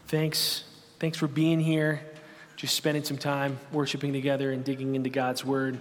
Thanks for being here, just spending some time worshiping together and digging into God's Word.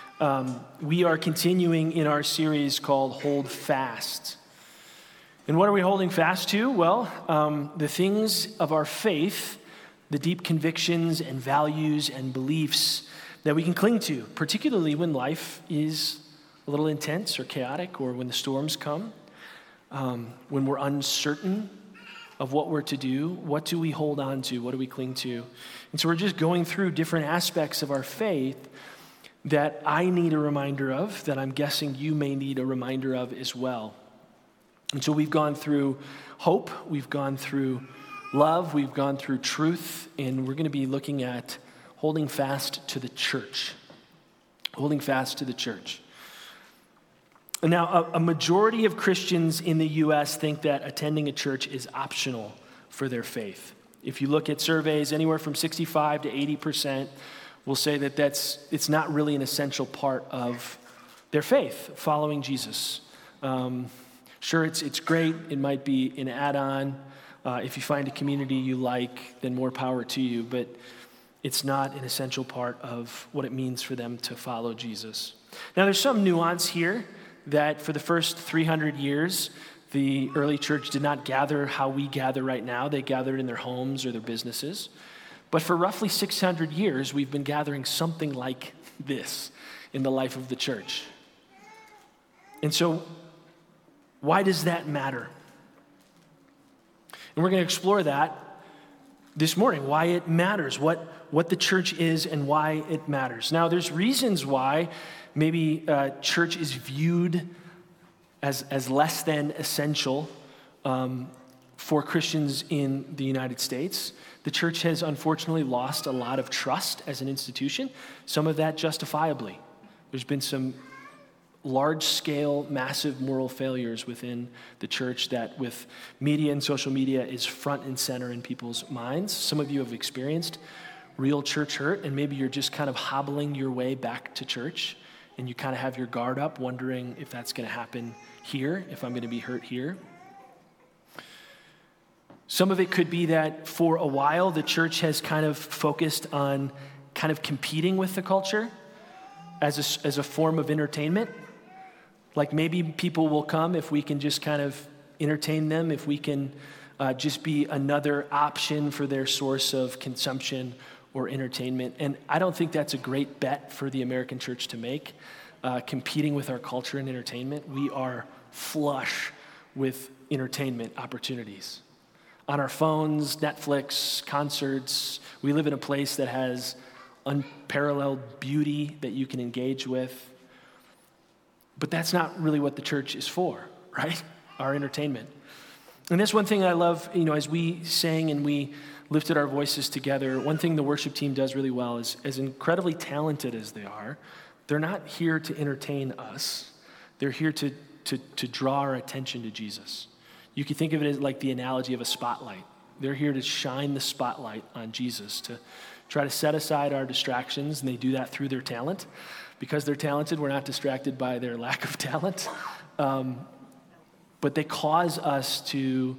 We are continuing in our series called Hold Fast. And what are we holding fast to? Well, the things of our faith, the deep convictions and values and beliefs that we can cling to, particularly when life is a little intense or chaotic, or when the storms come, when we're uncertain of what we're to do. What do we hold on to? What do we cling to? And so we're just going through different aspects of our faith that I need a reminder of, that I'm guessing you may need a reminder of as well. And so we've gone through hope, we've gone through love, we've gone through truth, and we're going to be looking at holding fast to the church. Holding fast to the church. Now, a majority of Christians in the U.S. think that attending a church is optional for their faith. If you look at surveys, anywhere from 65 to 80% will say that it's not really an essential part of their faith, following Jesus. Sure, it's great. It might be an add-on. If you find a community you like, then more power to you. But it's not an essential part of what it means for them to follow Jesus. Now, there's some nuance here that for the first 300 years, the early church did not gather how we gather right now. They gathered in their homes or their businesses. But for roughly 600 years, we've been gathering something like this in the life of the church. And so, why does that matter? And we're going to explore that this morning, why it matters, what the church is and why it matters. Now, there's reasons why maybe church is viewed as less than essential for Christians in the United States. The church has unfortunately lost a lot of trust as an institution, some of that justifiably. There's been some large-scale, massive moral failures within the church that with media and social media is front and center in people's minds. Some of you have experienced real church hurt, and maybe you're just kind of hobbling your way back to church, and you kind of have your guard up, wondering if that's going to happen here, if I'm going to be hurt here. Some of it could be that for a while, the church has kind of focused on kind of competing with the culture as a form of entertainment. Like maybe people will come if we can just kind of entertain them, if we can just be another option for their source of consumption or entertainment. And I don't think that's a great bet for the American church to make, competing with our culture and entertainment. We are flush with entertainment opportunities. On our phones, Netflix, concerts, we live in a place that has unparalleled beauty that you can engage with. But that's not really what the church is for, right? Our entertainment. And that's one thing I love, as we sang and we lifted our voices together, one thing the worship team does really well is, as incredibly talented as they are, they're not here to entertain us. They're here to draw our attention to Jesus. You can think of it as like the analogy of a spotlight. They're here to shine the spotlight on Jesus, to try to set aside our distractions, and they do that through their talent. Because they're talented, we're not distracted by their lack of talent. But they cause us to,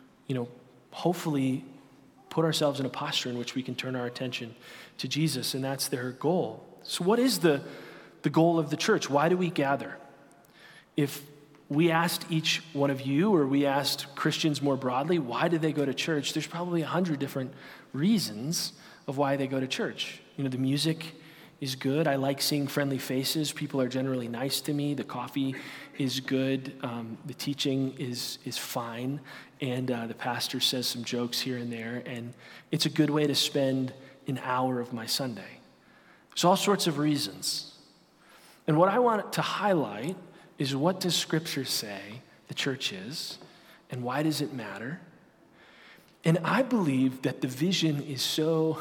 hopefully put ourselves in a posture in which we can turn our attention to Jesus, and that's their goal. So what is the goal of the church? Why do we gather? If we asked each one of you, or we asked Christians more broadly, why do they go to church? There's probably 100 different reasons of why they go to church. The music is good. I like seeing friendly faces. People are generally nice to me. The coffee is good. The teaching is fine. And the pastor says some jokes here and there. And it's a good way to spend an hour of my Sunday. There's all sorts of reasons. And what I want to highlight is, what does Scripture say the church is? And why does it matter? And I believe that the vision is so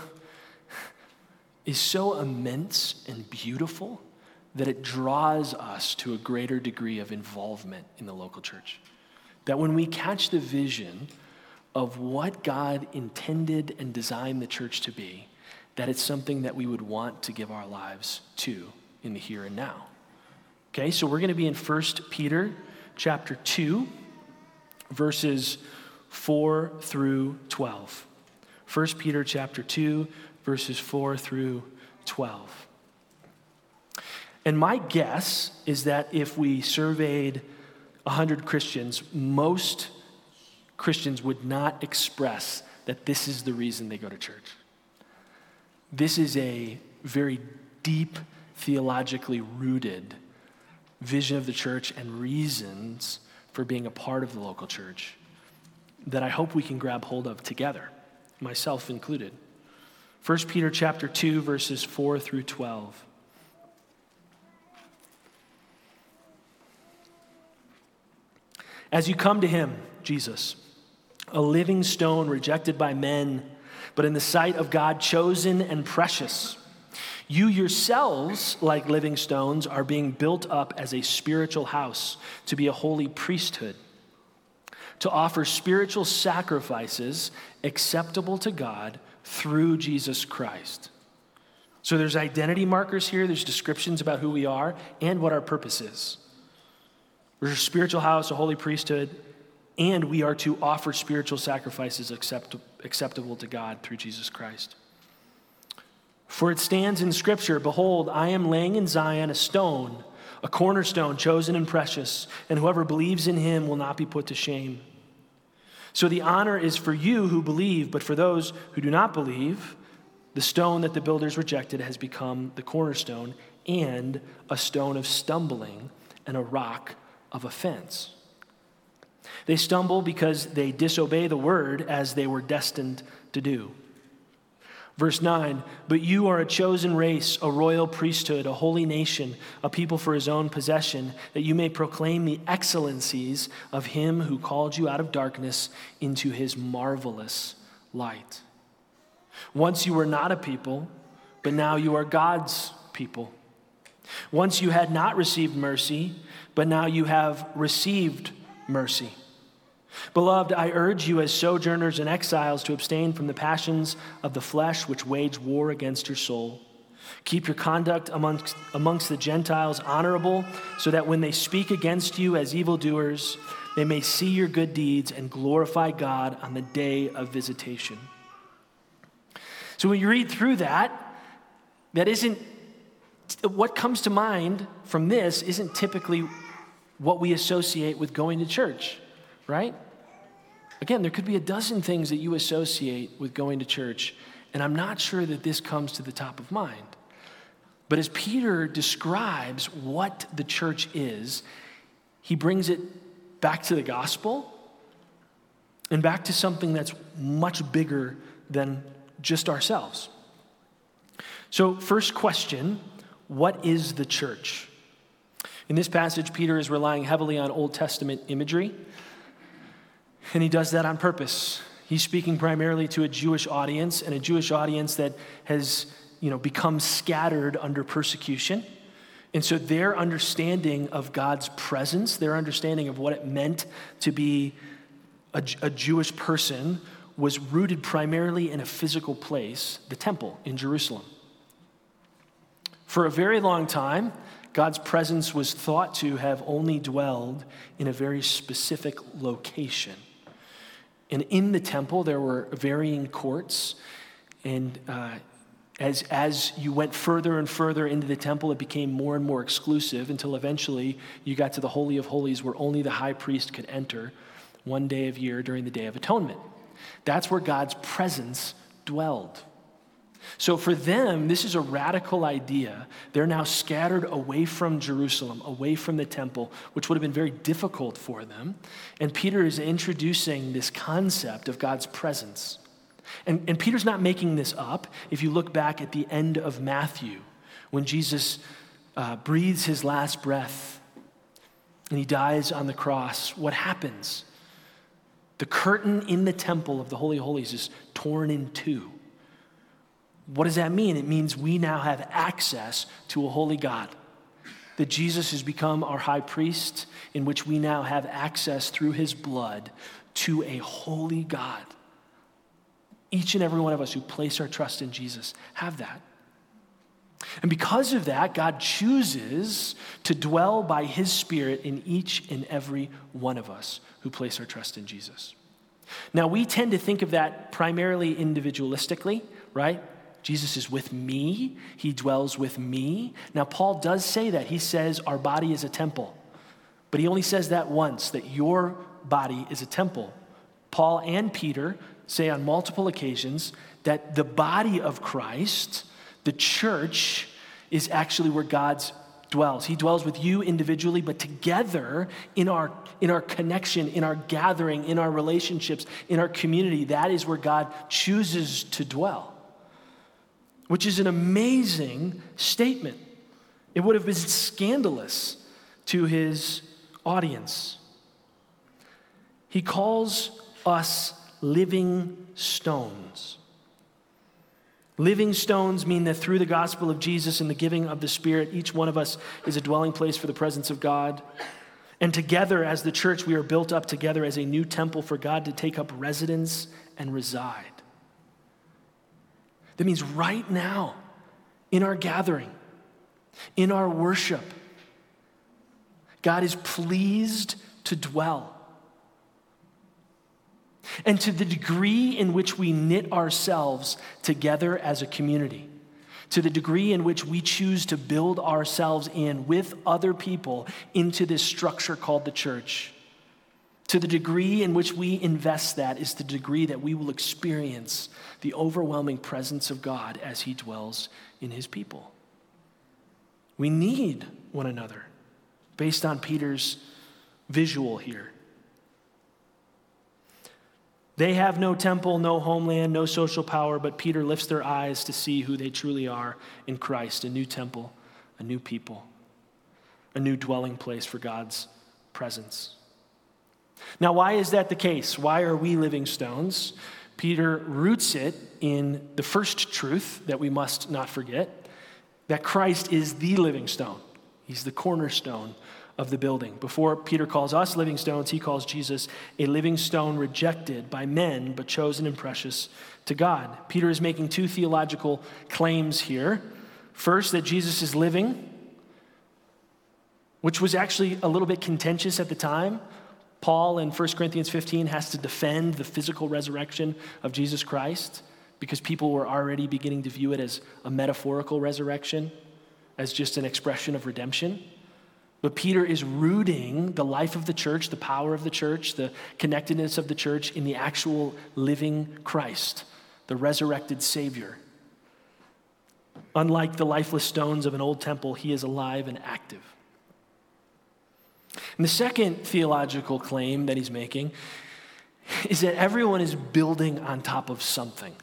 immense and beautiful that it draws us to a greater degree of involvement in the local church. That when we catch the vision of what God intended and designed the church to be, that it's something that we would want to give our lives to in the here and now. Okay, so we're going to be in 1 Peter chapter 2, verses 4 through 12. 1 Peter chapter 2, verses 4 through 12. And my guess is that if we surveyed 100 Christians, most Christians would not express that this is the reason they go to church. This is a very deep, theologically rooted vision of the church and reasons for being a part of the local church that I hope we can grab hold of together, myself included. 1 Peter chapter 2, verses 4 through 12. As you come to him, Jesus, a living stone rejected by men, but in the sight of God chosen and precious, you yourselves, like living stones, are being built up as a spiritual house to be a holy priesthood, to offer spiritual sacrifices acceptable to God through Jesus Christ. So there's identity markers here, there's descriptions about who we are and what our purpose is. We're a spiritual house, a holy priesthood, and we are to offer spiritual sacrifices acceptable to God through Jesus Christ. For it stands in Scripture, behold, I am laying in Zion a stone, a cornerstone chosen and precious, and whoever believes in him will not be put to shame. So the honor is for you who believe, but for those who do not believe, the stone that the builders rejected has become the cornerstone and a stone of stumbling and a rock of offense. They stumble because they disobey the word as they were destined to do. Verse 9, but you are a chosen race, a royal priesthood, a holy nation, a people for his own possession, that you may proclaim the excellencies of him who called you out of darkness into his marvelous light. Once you were not a people, but now you are God's people. Once you had not received mercy, but now you have received mercy. Beloved, I urge you as sojourners and exiles to abstain from the passions of the flesh which wage war against your soul. Keep your conduct amongst the Gentiles honorable, so that when they speak against you as evildoers, they may see your good deeds and glorify God on the day of visitation. So when you read through that isn't, what comes to mind from this isn't typically what we associate with going to church, right? Again, there could be a dozen things that you associate with going to church, and I'm not sure that this comes to the top of mind. But as Peter describes what the church is, he brings it back to the gospel and back to something that's much bigger than just ourselves. So, first question, what is the church? In this passage, Peter is relying heavily on Old Testament imagery, and he does that on purpose. He's speaking primarily to a Jewish audience, and a Jewish audience that has, become scattered under persecution. And so their understanding of God's presence, their understanding of what it meant to be a Jewish person, was rooted primarily in a physical place, the temple in Jerusalem. For a very long time, God's presence was thought to have only dwelled in a very specific location. And in the temple, there were varying courts, and as you went further and further into the temple, it became more and more exclusive until eventually you got to the Holy of Holies, where only the high priest could enter one day of year during the Day of Atonement. That's where God's presence dwelled. So for them, this is a radical idea. They're now scattered away from Jerusalem, away from the temple, which would have been very difficult for them. And Peter is introducing this concept of God's presence. And Peter's not making this up. If you look back at the end of Matthew, when Jesus breathes his last breath and he dies on the cross, what happens? The curtain in the temple of the Holy of Holies is torn in two. What does that mean? It means we now have access to a holy God. That Jesus has become our high priest, in which we now have access through his blood to a holy God. Each and every one of us who place our trust in Jesus have that. And because of that, God chooses to dwell by his Spirit in each and every one of us who place our trust in Jesus. Now, we tend to think of that primarily individualistically, right? Jesus is with me. He dwells with me. Now, Paul does say that. He says our body is a temple. But he only says that once, that your body is a temple. Paul and Peter say on multiple occasions that the body of Christ, the church, is actually where God dwells. He dwells with you individually, but together in our connection, in our gathering, in our relationships, in our community, that is where God chooses to dwell, which is an amazing statement. It would have been scandalous to his audience. He calls us living stones. Living stones mean that through the gospel of Jesus and the giving of the Spirit, each one of us is a dwelling place for the presence of God. And together as the church, we are built up together as a new temple for God to take up residence and reside. That means right now, in our gathering, in our worship, God is pleased to dwell. And to the degree in which we knit ourselves together as a community, to the degree in which we choose to build ourselves in with other people into this structure called the church, to the degree in which we invest that is the degree that we will experience the overwhelming presence of God as he dwells in his people. We need one another based on Peter's visual here. They have no temple, no homeland, no social power, but Peter lifts their eyes to see who they truly are in Christ, a new temple, a new people, a new dwelling place for God's presence. Now, why is that the case? Why are we living stones? Peter roots it in the first truth that we must not forget, that Christ is the living stone. He's the cornerstone of the building. Before Peter calls us living stones, he calls Jesus a living stone rejected by men, but chosen and precious to God. Peter is making two theological claims here. First, that Jesus is living, which was actually a little bit contentious at the time. Paul in 1 Corinthians 15 has to defend the physical resurrection of Jesus Christ because people were already beginning to view it as a metaphorical resurrection, as just an expression of redemption. But Peter is rooting the life of the church, the power of the church, the connectedness of the church in the actual living Christ, the resurrected Savior. Unlike the lifeless stones of an old temple, he is alive and active. And the second theological claim that he's making is that everyone is building on top of something.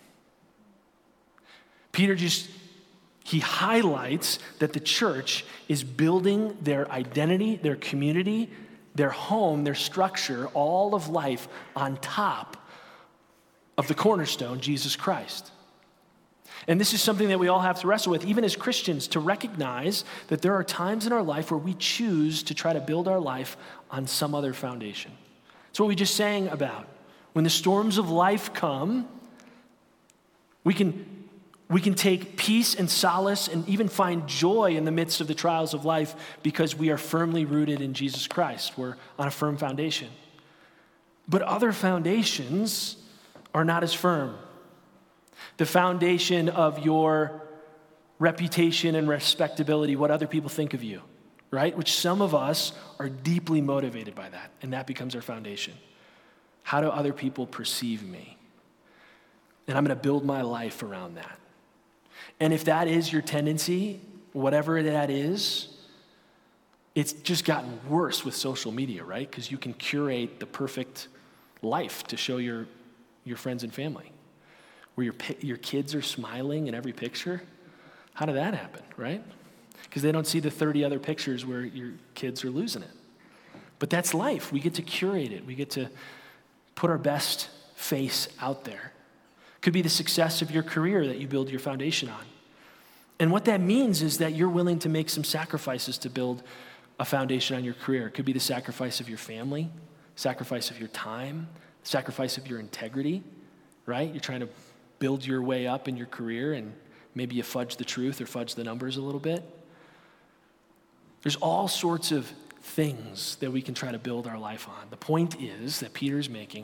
Peter he highlights that the church is building their identity, their community, their home, their structure, all of life on top of the cornerstone, Jesus Christ. And this is something that we all have to wrestle with, even as Christians, to recognize that there are times in our life where we choose to try to build our life on some other foundation. It's what we just sang about. When the storms of life come, we can take peace and solace and even find joy in the midst of the trials of life because we are firmly rooted in Jesus Christ. We're on a firm foundation. But other foundations are not as firm. The foundation of your reputation and respectability, what other people think of you, right? Which some of us are deeply motivated by that, and that becomes our foundation. How do other people perceive me? And I'm going to build my life around that. And if that is your tendency, whatever that is, it's just gotten worse with social media, right? Because you can curate the perfect life to show your friends and family, where your kids are smiling in every picture. How did that happen, right? Because they don't see the 30 other pictures where your kids are losing it. But that's life. We get to curate it. We get to put our best face out there. Could be the success of your career that you build your foundation on. And what that means is that you're willing to make some sacrifices to build a foundation on your career. It could be the sacrifice of your family, sacrifice of your time, sacrifice of your integrity, right? You're trying to build your way up in your career and maybe you fudge the truth or fudge the numbers a little bit. There's all sorts of things that we can try to build our life on. The point is that Peter's making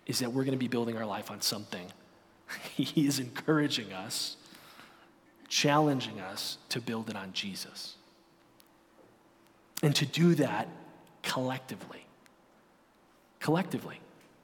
is that we're going to be building our life on something. He is encouraging us, challenging us to build it on Jesus. And to do that collectively. Collectively.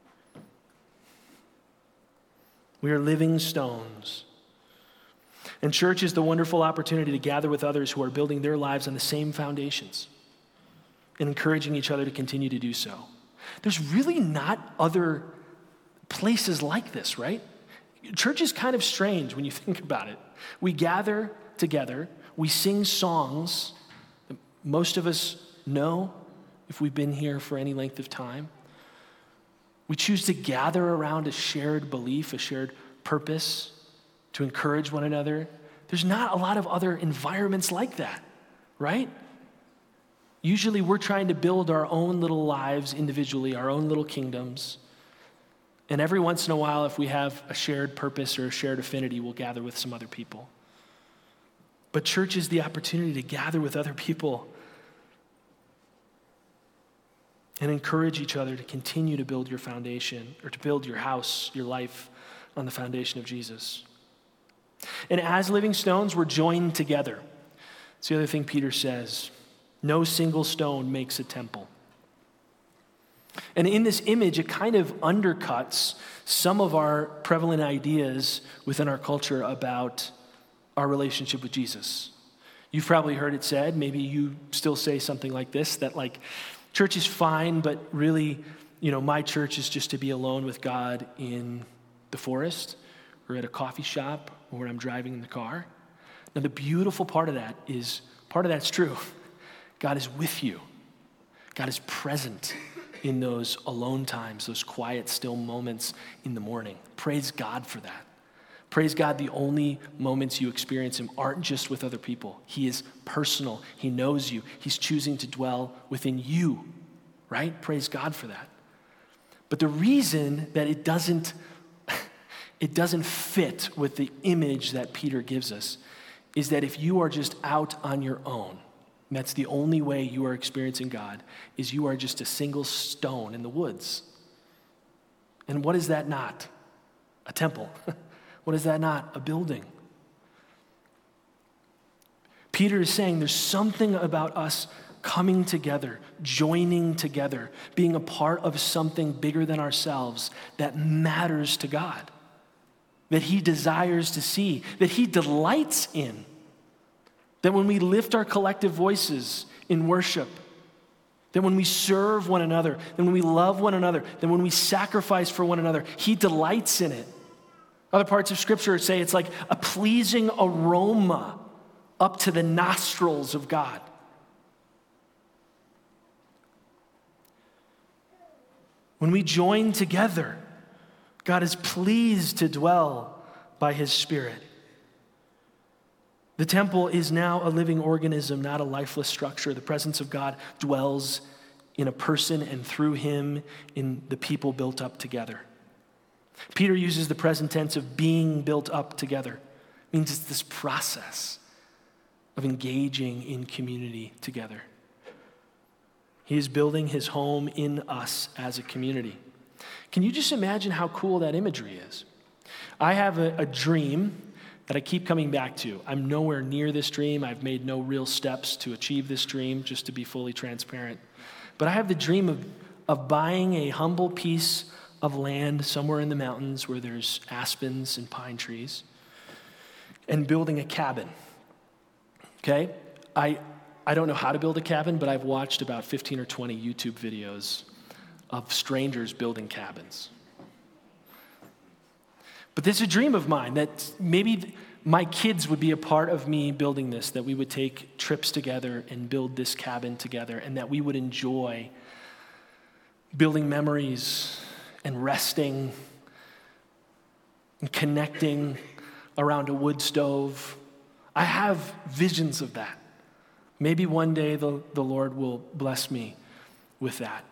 We are living stones. And church is the wonderful opportunity to gather with others who are building their lives on the same foundations and encouraging each other to continue to do so. There's really not other places like this, right? Church is kind of strange when you think about it. We gather together, we sing songs that most of us know if we've been here for any length of time. We choose to gather around a shared belief, a shared purpose, to encourage one another. There's not a lot of other environments like that, right? Usually we're trying to build our own little lives individually, our own little kingdoms. And every once in a while, if we have a shared purpose or a shared affinity, we'll gather with some other people. But church is the opportunity to gather with other people and encourage each other to continue to build your foundation or to build your house, your life on the foundation of Jesus. And as living stones, we're joined together. It's the other thing Peter says. No single stone makes a temple. And in this image, it kind of undercuts some of our prevalent ideas within our culture about our relationship with Jesus. You've probably heard it said, maybe you still say something like this, that like, church is fine, but really, my church is just to be alone with God in the forest or at a coffee shop or when I'm driving in the car. Now, the beautiful part of that's true. God is with you. God is present in those alone times, those quiet, still moments in the morning. Praise God for that. Praise God, the only moments you experience him aren't just with other people. He is personal. He knows you. He's choosing to dwell within you, right? Praise God for that. But the reason that it doesn't fit with the image that Peter gives us is that if you are just out on your own, and that's the only way you are experiencing God, is you are just a single stone in the woods. And what is that not? A temple. What is that not? A building. Peter is saying there's something about us coming together, joining together, being a part of something bigger than ourselves that matters to God, that he desires to see, that he delights in. That when we lift our collective voices in worship, that when we serve one another, that when we love one another, that when we sacrifice for one another, he delights in it. Other parts of Scripture say it's like a pleasing aroma up to the nostrils of God. When we join together, God is pleased to dwell by his Spirit. The temple is now a living organism, not a lifeless structure. The presence of God dwells in a person and through him in the people built up together. Peter uses the present tense of being built up together. It means it's this process of engaging in community together. He is building his home in us as a community. Can you just imagine how cool that imagery is? I have a dream that I keep coming back to. I'm nowhere near this dream. I've made no real steps to achieve this dream, just to be fully transparent. But I have the dream of buying a humble piece of land somewhere in the mountains where there's aspens and pine trees and building a cabin. Okay? I don't know how to build a cabin, but I've watched about 15 or 20 YouTube videos of strangers building cabins. But this is a dream of mine that maybe my kids would be a part of me building this, that we would take trips together and build this cabin together, and that we would enjoy building memories and resting and connecting around a wood stove. I have visions of that. Maybe one day the Lord will bless me with that.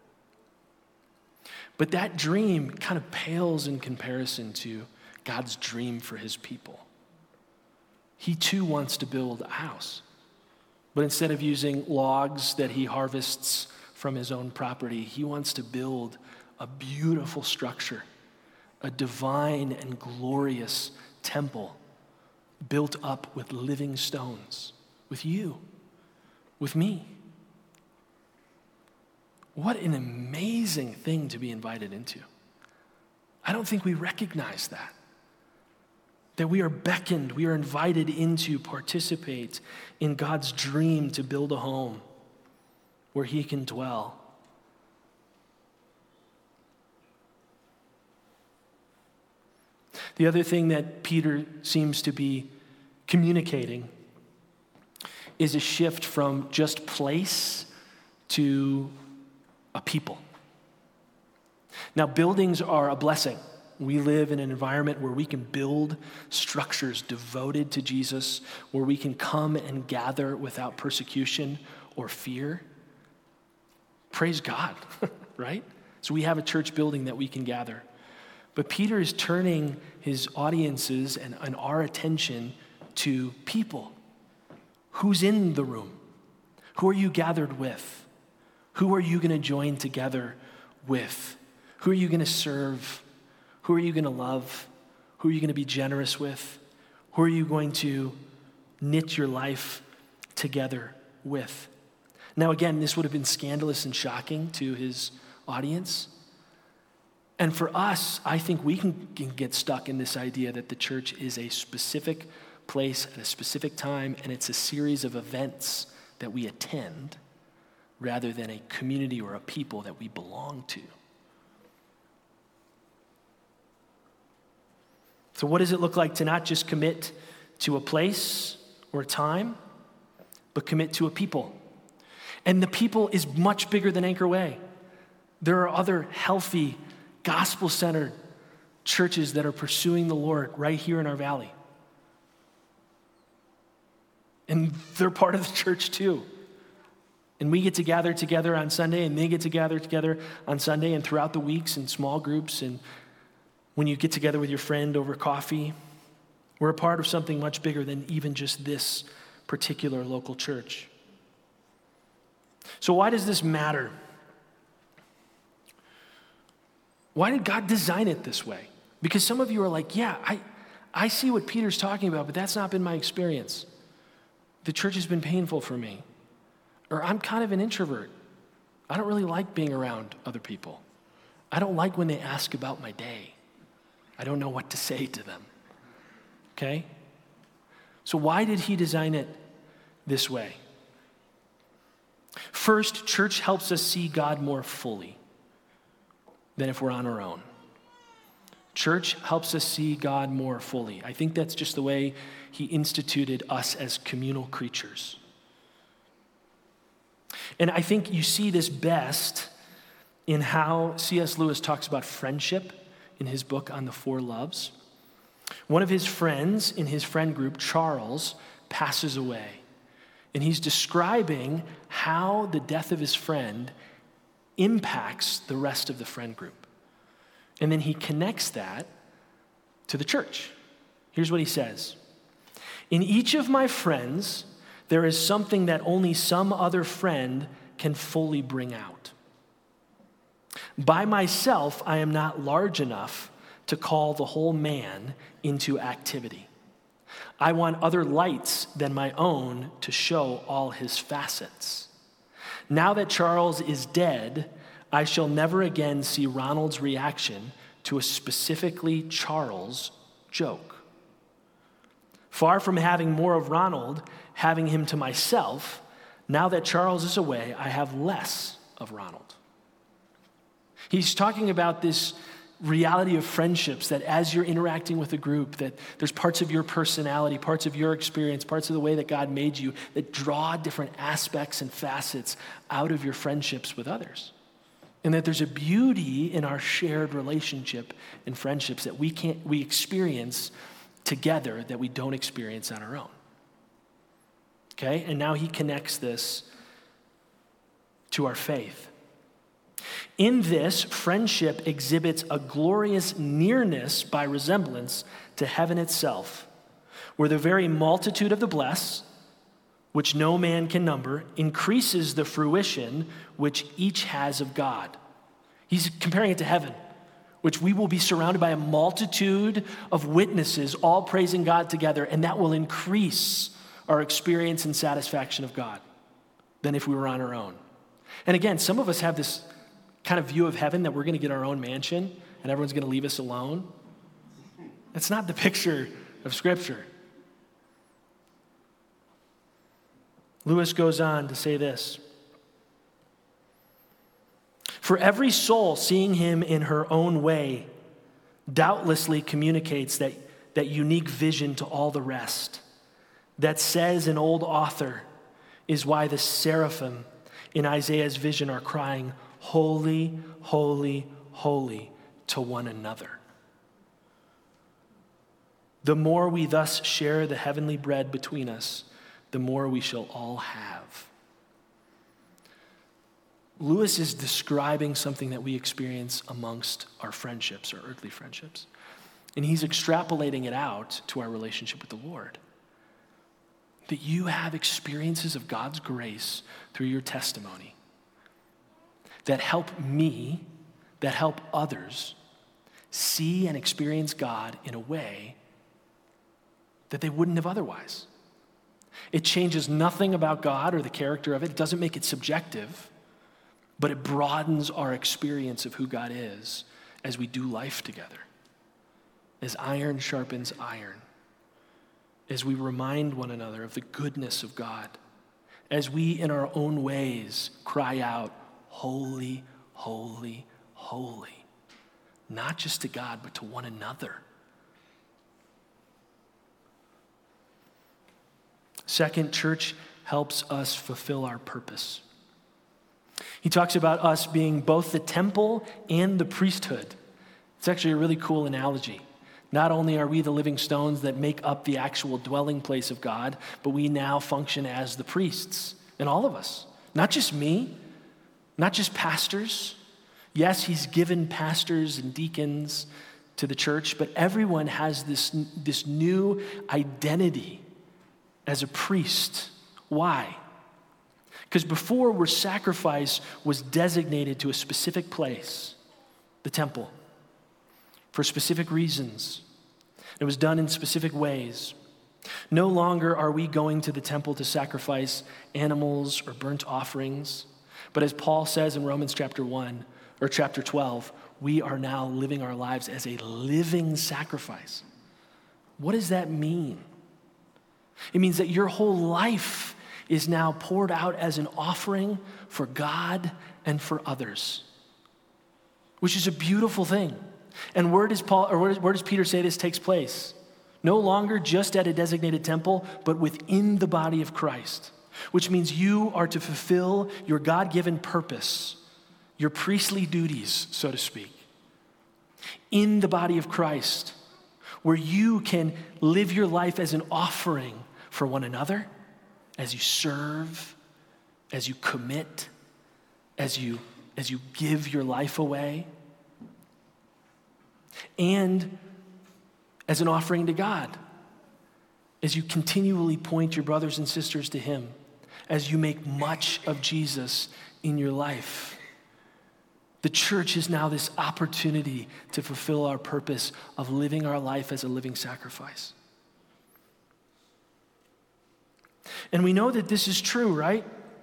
But that dream kind of pales in comparison to God's dream for his people. He too wants to build a house. But instead of using logs that he harvests from his own property, he wants to build a beautiful structure, a divine and glorious temple built up with living stones, with you, with me. What an amazing thing to be invited into. I don't think we recognize that we are beckoned, we are invited in to participate in God's dream to build a home where he can dwell. The other thing that Peter seems to be communicating is a shift from just place to a people. Now, buildings are a blessing. We live in an environment where we can build structures devoted to Jesus, where we can come and gather without persecution or fear. Praise God, right? So we have a church building that we can gather. But Peter is turning his audiences and our attention to people. Who's in the room? Who are you gathered with? Who are you going to join together with? Who are you going to serve? Who are you going to love? Who are you going to be generous with? Who are you going to knit your life together with? Now, again, this would have been scandalous and shocking to his audience. And for us, I think we can get stuck in this idea that the church is a specific place at a specific time, and it's a series of events that we attend rather than a community or a people that we belong to. So what does it look like to not just commit to a place or a time, but commit to a people? And the people is much bigger than Anchor Way. There are other healthy, gospel-centered churches that are pursuing the Lord right here in our valley. And they're part of the church too. And we get to gather together on Sunday, and they get to gather together on Sunday and throughout the weeks in small groups. And when you get together with your friend over coffee, we're a part of something much bigger than even just this particular local church. So why does this matter? Why did God design it this way? Because some of you are like, yeah, I see what Peter's talking about, but that's not been my experience. The church has been painful for me. Or I'm kind of an introvert. I don't really like being around other people. I don't like when they ask about my day. I don't know what to say to them. Okay? So why did he design it this way? First, church helps us see God more fully than if we're on our own. Church helps us see God more fully. I think that's just the way he instituted us as communal creatures. And I think you see this best in how C.S. Lewis talks about friendship in his book on the Four Loves. One of his friends in his friend group, Charles, passes away. And he's describing how the death of his friend impacts the rest of the friend group. And then he connects that to the church. Here's what he says. In each of my friends, there is something that only some other friend can fully bring out. By myself, I am not large enough to call the whole man into activity. I want other lights than my own to show all his facets. Now that Charles is dead, I shall never again see Ronald's reaction to a specifically Charles joke. Far from having more of Ronald, having him to myself, now that Charles is away, I have less of Ronald. He's talking about this reality of friendships, that as you're interacting with a group, that there's parts of your personality, parts of your experience, parts of the way that God made you that draw different aspects and facets out of your friendships with others. And that there's a beauty in our shared relationship and friendships that we experience together that we don't experience on our own. Okay? And now he connects this to our faith. In this, friendship exhibits a glorious nearness by resemblance to heaven itself, where the very multitude of the blessed, which no man can number, increases the fruition which each has of God. He's comparing it to heaven, which we will be surrounded by a multitude of witnesses, all praising God together, and that will increase our experience and satisfaction of God than if we were on our own. And again, some of us have this kind of view of heaven that we're going to get our own mansion and everyone's going to leave us alone. That's not the picture of Scripture. Lewis goes on to say this: for every soul seeing him in her own way doubtlessly communicates that unique vision to all the rest. That, says an old author, is why the seraphim in Isaiah's vision are crying, holy, holy, holy, to one another. The more we thus share the heavenly bread between us, the more we shall all have. Lewis is describing something that we experience amongst our friendships, our earthly friendships. And he's extrapolating it out to our relationship with the Lord. That you have experiences of God's grace through your testimony that help me, that help others see and experience God in a way that they wouldn't have otherwise. It changes nothing about God or the character of it. It doesn't make it subjective, but it broadens our experience of who God is as we do life together. As iron sharpens iron. As we remind one another of the goodness of God. As we, in our own ways, cry out, holy, holy, holy. Not just to God, but to one another. Second, church helps us fulfill our purpose. He talks about us being both the temple and the priesthood. It's actually a really cool analogy. Not only are we the living stones that make up the actual dwelling place of God, but we now function as the priests, and all of us. Not just me, not just pastors. Yes, he's given pastors and deacons to the church, but everyone has this new identity as a priest. Why? Because before, where sacrifice was designated to a specific place, the temple, for specific reasons. It was done in specific ways. No longer are we going to the temple to sacrifice animals or burnt offerings. But as Paul says in Romans chapter 1 or chapter 12, we are now living our lives as a living sacrifice. What does that mean? It means that your whole life is now poured out as an offering for God and for others, which is a beautiful thing. And where does Peter say this takes place? No longer just at a designated temple, but within the body of Christ, which means you are to fulfill your God-given purpose, your priestly duties, so to speak, in the body of Christ, where you can live your life as an offering for one another, as you serve, as you commit, as you give your life away, and as an offering to God, as you continually point your brothers and sisters to him, as you make much of Jesus in your life. The church is now this opportunity to fulfill our purpose of living our life as a living sacrifice. And we know that this is true, right?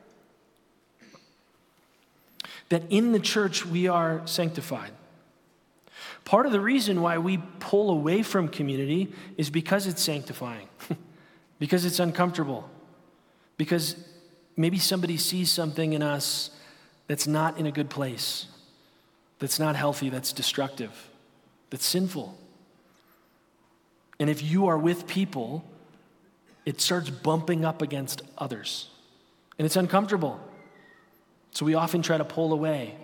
That in the church we are sanctified. Part of the reason why we pull away from community is because it's sanctifying, because it's uncomfortable, because maybe somebody sees something in us that's not in a good place, that's not healthy, that's destructive, that's sinful. And if you are with people, it starts bumping up against others, and it's uncomfortable. So we often try to pull away.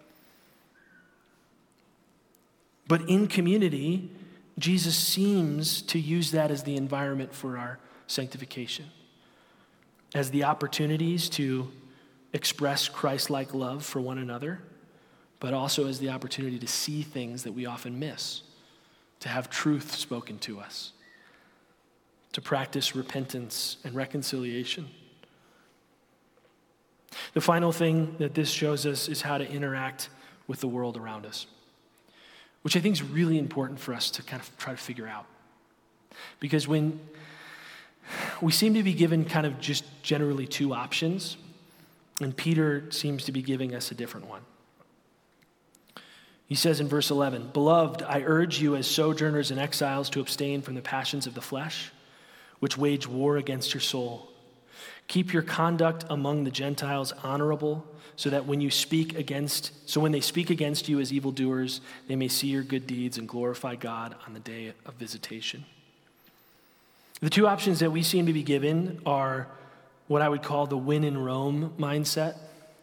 But in community, Jesus seems to use that as the environment for our sanctification, as the opportunities to express Christ-like love for one another, but also as the opportunity to see things that we often miss, to have truth spoken to us, to practice repentance and reconciliation. The final thing that this shows us is how to interact with the world around us, which I think is really important for us to kind of try to figure out. Because when we seem to be given kind of just generally two options, and Peter seems to be giving us a different one. He says in verse 11, "Beloved, I urge you as sojourners and exiles to abstain from the passions of the flesh, which wage war against your soul. Keep your conduct among the Gentiles honorable, so that when they speak against you as evildoers, they may see your good deeds and glorify God on the day of visitation." The two options that we seem to be given are what I would call the win in Rome mindset.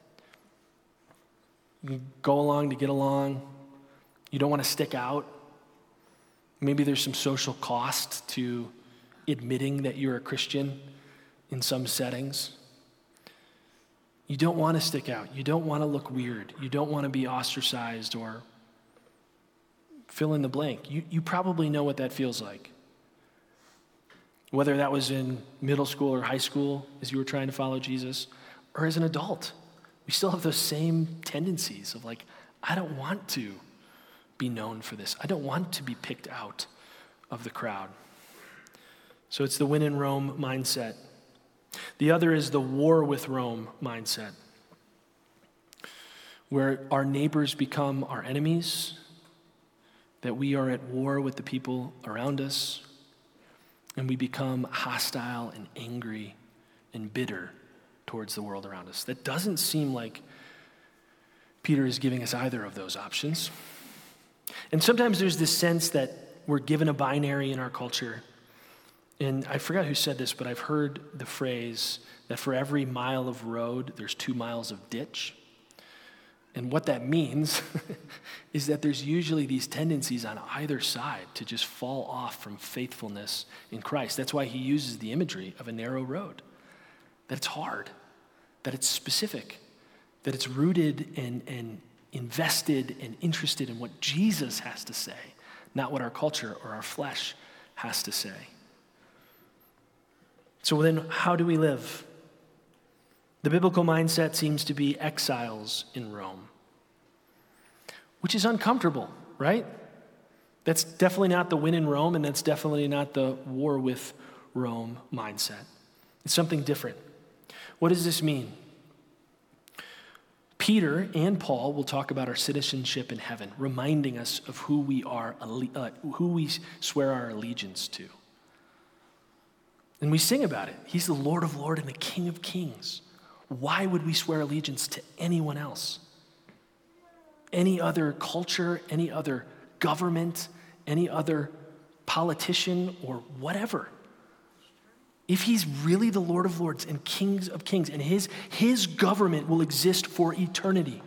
You go along to get along. You don't want to stick out. Maybe there's some social cost to admitting that you're a Christian in some settings. You don't want to stick out. You don't want to look weird. You don't want to be ostracized or fill in the blank. You probably know what that feels like. Whether that was in middle school or high school as you were trying to follow Jesus, or as an adult. We still have those same tendencies of like, I don't want to be known for this. I don't want to be picked out of the crowd. So it's the win in Rome mindset. The other is the war with Rome mindset, where our neighbors become our enemies, that we are at war with the people around us, and we become hostile and angry and bitter towards the world around us. That doesn't seem like Peter is giving us either of those options. And sometimes there's this sense that we're given a binary in our culture. And I forgot who said this, but I've heard the phrase that for every mile of road, there's 2 miles of ditch. And what that means is that there's usually these tendencies on either side to just fall off from faithfulness in Christ. That's why he uses the imagery of a narrow road, that it's hard, that it's specific, that it's rooted and invested and interested in what Jesus has to say, not what our culture or our flesh has to say. So then, how do we live? The biblical mindset seems to be exiles in Rome, which is uncomfortable, right? That's definitely not the win in Rome, and that's definitely not the war with Rome mindset. It's something different. What does this mean? Peter and Paul will talk about our citizenship in heaven, reminding us of who we are, who we swear our allegiance to. And we sing about it. He's the Lord of Lords and the King of Kings. Why would we swear allegiance to anyone else? Any other culture, any other government, any other politician, or whatever? If he's really the Lord of Lords and Kings of Kings, and his government will exist for eternity,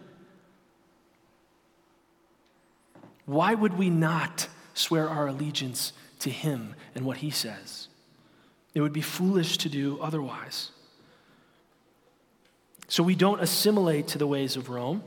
why would we not swear our allegiance to him and what he says? It would be foolish to do otherwise. So we don't assimilate to the ways of Rome.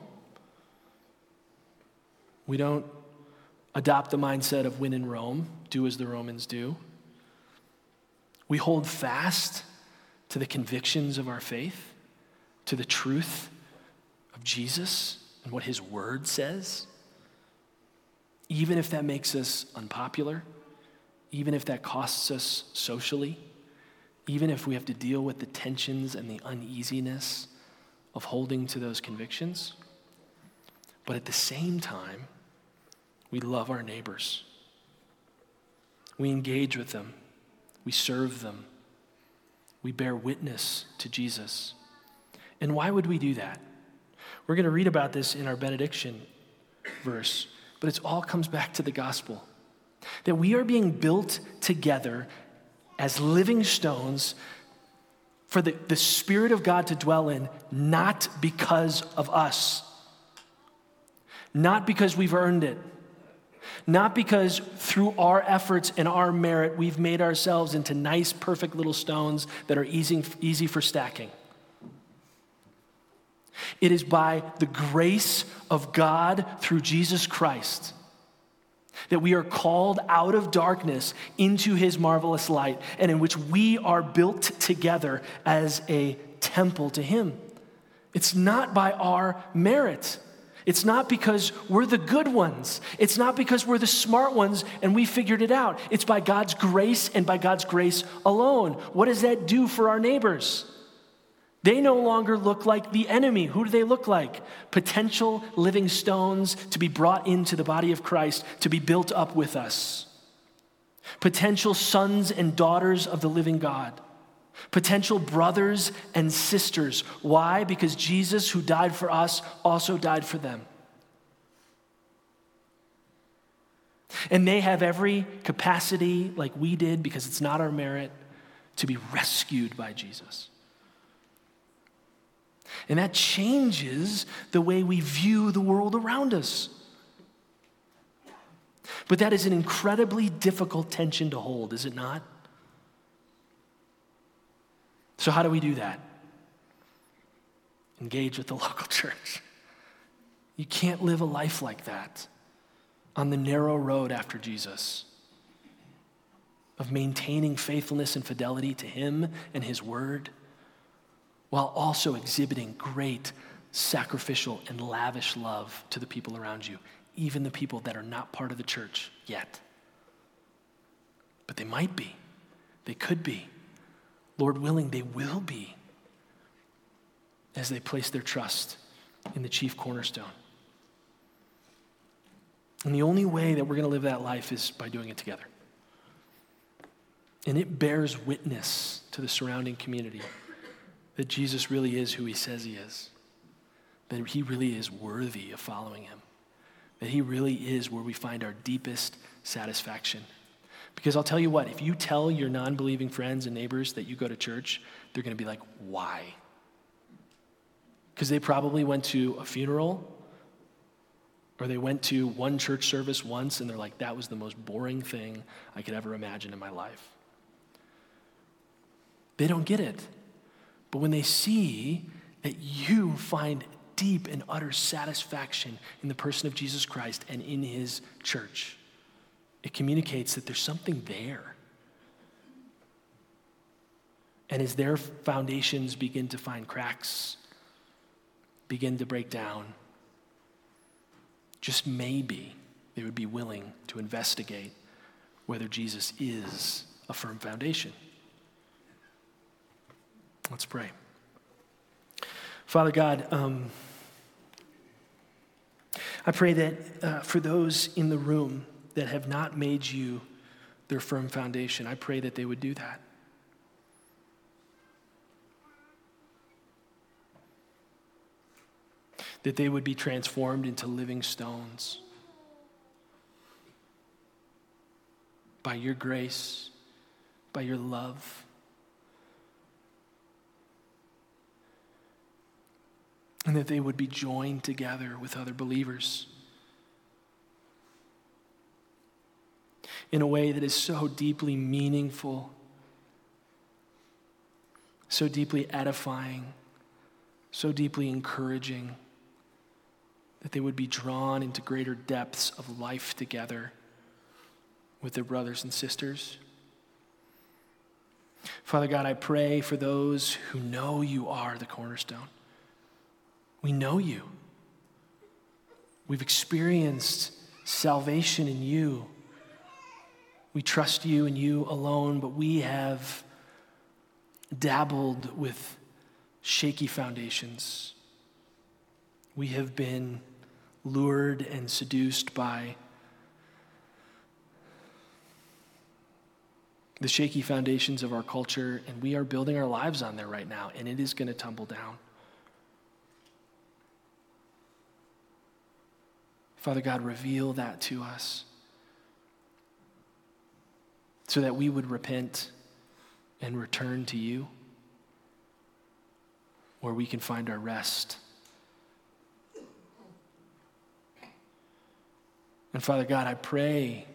We don't adopt the mindset of win in Rome, do as the Romans do. We hold fast to the convictions of our faith, to the truth of Jesus and what his word says, even if that makes us unpopular, even if that costs us socially, even if we have to deal with the tensions and the uneasiness of holding to those convictions. But at the same time, we love our neighbors. We engage with them. We serve them. We bear witness to Jesus. And why would we do that? We're going to read about this in our benediction verse, but it all comes back to the gospel. That we are being built together as living stones for the Spirit of God to dwell in, not because of us. Not because we've earned it. Not because through our efforts and our merit, we've made ourselves into nice, perfect little stones that are easy for stacking. It is by the grace of God through Jesus Christ that we are called out of darkness into his marvelous light, and in which we are built together as a temple to him. It's not by our merit. It's not because we're the good ones. It's not because we're the smart ones and we figured it out. It's by God's grace and by God's grace alone. What does that do for our neighbors? They no longer look like the enemy. Who do they look like? Potential living stones to be brought into the body of Christ, to be built up with us. Potential sons and daughters of the living God. Potential brothers and sisters. Why? Because Jesus, who died for us, also died for them. And they have every capacity, like we did, because it's not our merit, to be rescued by Jesus. And that changes the way we view the world around us. But that is an incredibly difficult tension to hold, is it not? So how do we do that? Engage with the local church. You can't live a life like that on the narrow road after Jesus, of maintaining faithfulness and fidelity to him and his word, while also exhibiting great sacrificial and lavish love to the people around you, even the people that are not part of the church yet. But they might be. They could be. Lord willing, they will be, as they place their trust in the chief cornerstone. And the only way that we're going to live that life is by doing it together. And it bears witness to the surrounding community that Jesus really is who he says he is, that he really is worthy of following him, that he really is where we find our deepest satisfaction. Because I'll tell you what, if you tell your non-believing friends and neighbors that you go to church, they're going to be like, why? Because they probably went to a funeral or they went to one church service once and they're like, that was the most boring thing I could ever imagine in my life. They don't get it. But when they see that you find deep and utter satisfaction in the person of Jesus Christ and in his church, it communicates that there's something there. And as their foundations begin to find cracks, begin to break down, just maybe they would be willing to investigate whether Jesus is a firm foundation. Let's pray. Father God, I pray that for those in the room that have not made you their firm foundation, I pray that they would do that. That they would be transformed into living stones by your grace, by your love. And that they would be joined together with other believers in a way that is so deeply meaningful, so deeply edifying, so deeply encouraging, that they would be drawn into greater depths of life together with their brothers and sisters. Father God, I pray for those who know you are the cornerstone. We know you. We've experienced salvation in you. We trust you and you alone, but we have dabbled with shaky foundations. We have been lured and seduced by the shaky foundations of our culture, and we are building our lives on there right now, and it is going to tumble down. Father God, reveal that to us so that we would repent and return to you, where we can find our rest. And Father God, I pray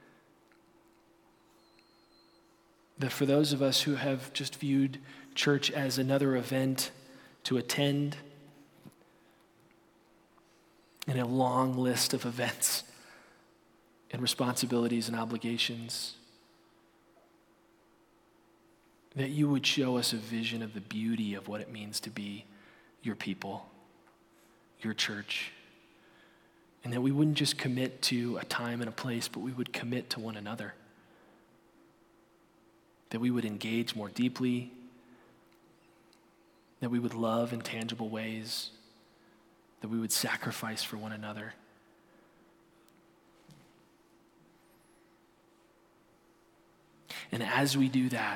that for those of us who have just viewed church as another event to attend in a long list of events and responsibilities and obligations, that you would show us a vision of the beauty of what it means to be your people, your church, And that we wouldn't just commit to a time and a place, but we would commit to one another. That we would engage more deeply, that we would love in tangible ways, that we would sacrifice for one another. And as we do that,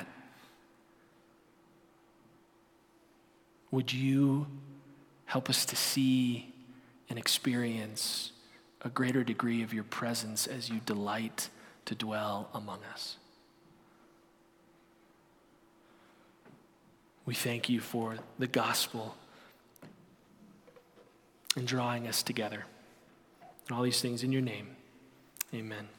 would you help us to see and experience a greater degree of your presence as you delight to dwell among us? We thank you for the gospel and drawing us together. And all these things in your name. Amen.